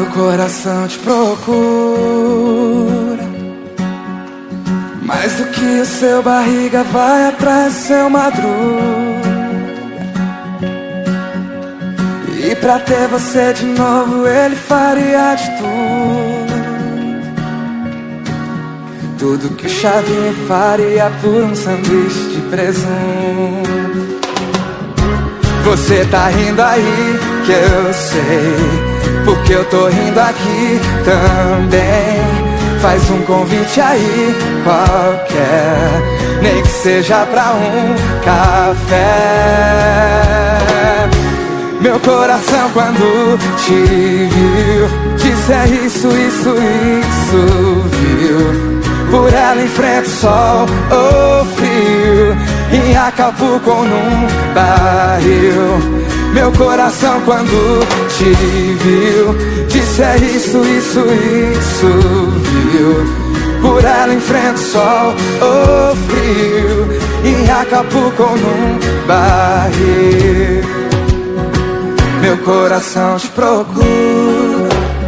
Meu coração te procura, mais do que o seu barriga vai atrás do seu madruga. E pra ter você de novo ele faria de tudo que o Chavinho faria por um sanduíche de presunto. Você tá rindo aí, que eu sei, porque eu tô rindo aqui também. Faz um convite aí, qualquer, nem que seja pra um café. Meu coração quando te viu, disse é isso, viu. Por ela enfrenta o sol ou frio, em Acapulco ou num barril. Meu coração quando te viu, disse é isso, viu. Por ela enfrenta o sol ou frio, em Acapulco ou num barril. Meu coração te procura,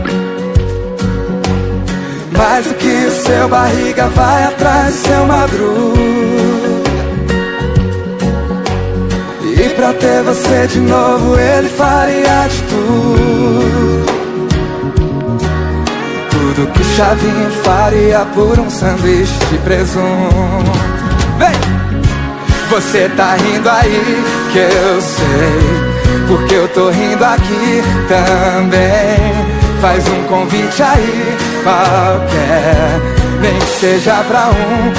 mais do que o seu barriga vai atrás do seu madruga. E pra ter você de novo ele faria de tudo que o Chavinho faria por um sanduíche de presunto. Vem! Você tá rindo aí, que eu sei, porque eu tô rindo aqui também. Faz um convite aí, qualquer, nem que seja pra um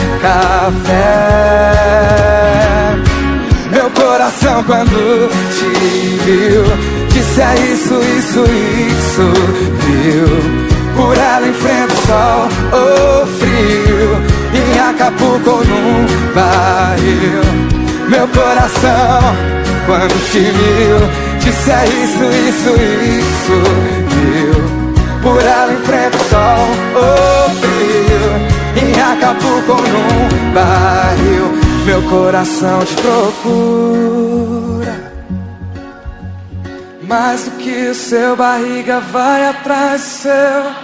café. Meu coração quando te viu, disse é isso, viu. Por ela enfrenta o sol ou frio, em Acapulco ou num barril. Meu coração quando te viu, disse é isso, viu. Por ela enfrenta o sol ou frio, em Acapulco ou num barril. Meu coração te procura, mais do que o seu barriga vai atrás do seu